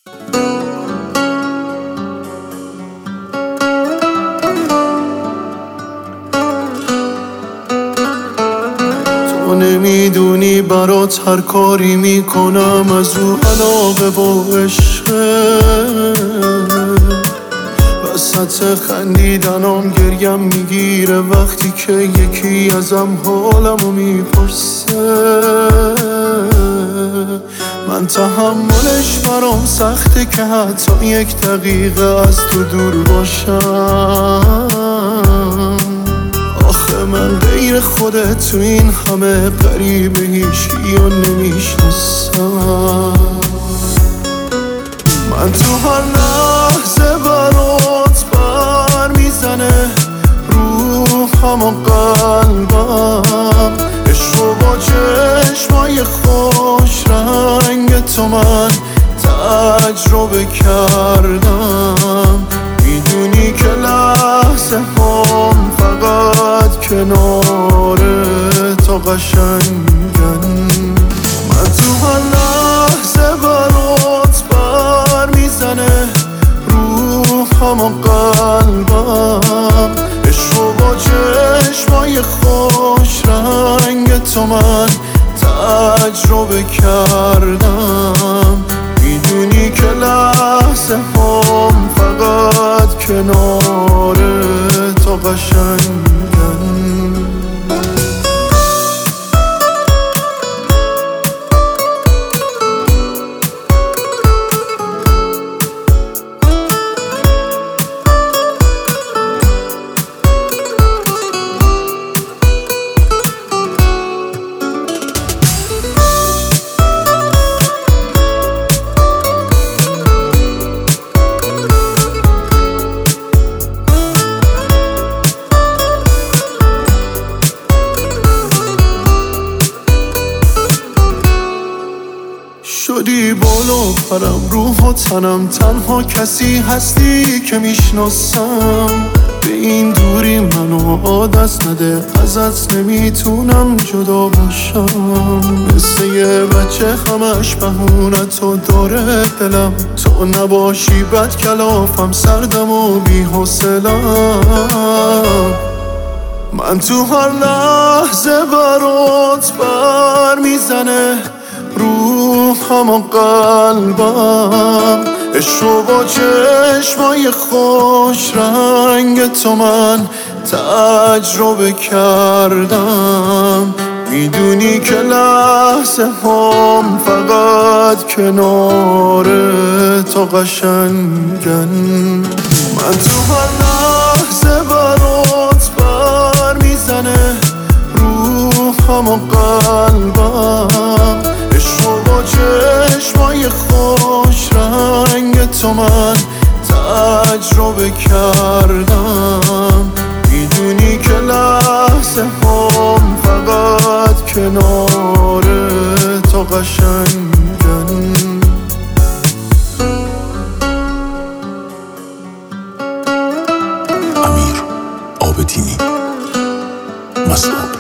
تو نمیدونی برات هر کاری میکنم از رو علاقه و عشقه، وسط خندیدنم گریم میگیره وقتی که یکی ازم حالمو میپرسه. من تحملش برام سخته که حتی یک دقیقه از تو دور باشم. آخه من غیر خودت تو این همه غریبه هیچکی رو نمیشناسم. من تو هر لحظه برات بر میزنه روحم و قلبم، عشق رو با چشمای خوش رنگ تو من تجربه کردم. میدونی که لحظه هم فقط کنار تو قشنگن. من تو هر لحظه برات بر میزنه روحم و قلبم، عشق رو با چشمای خوش رنگ تو من تجربه کردم. میدونی که لحظه هم فقط کنار تو قشنگن. شدی بالا پرم روح و تنم، تنها کسی هستی که میشناسم. به این دوری منو عادت نده، ازت نمیتونم جدا باشم. مثل یه بچه همش بهونتو داره دلم، تو نباشی بد کلافم سردم و بی حوصله‌ام. من تو هر لحظه برات بر میزنه روحم و قلبم، عشق رو با چشمای خوش رنگ تو من تجربه کردم. میدونی که لحظه هم فقط کنار تو قشنگن. من تو هر لحظه برات بر میزنه روحم و قلبم، عشق رو با چشمای خوش رنگ تو من تجربه کردم. میدونی که لحظه هم فقط کنار تو قشنگن. امیر عابدینی، مسعود.